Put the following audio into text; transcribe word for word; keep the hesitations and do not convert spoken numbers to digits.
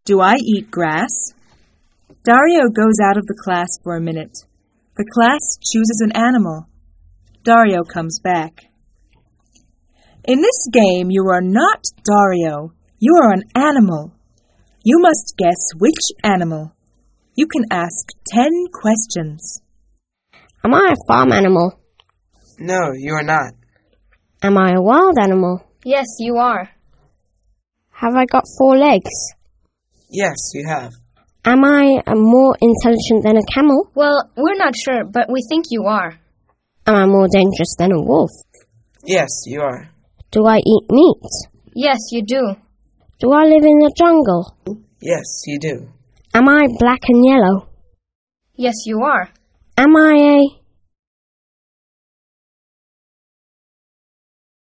Do I eat grass? Dario goes out of the class for a minute. The class chooses an animal. Dario comes back. In this game, you are not Dario. You are an animal. You must guess which animal. You can ask ten questions. Am I a farm animal? No, you are not. Am I a wild animal? Yes, you are. Have I got four legs? Yes, you have. Am I uh, more intelligent than a camel? Well, we're not sure, but we think you are. Am I more dangerous than a wolf? Yes, you are. Do I eat meat? Yes, you do. Do I live in the jungle? Yes, you do. Am I black and yellow? Yes, you are. Am I a...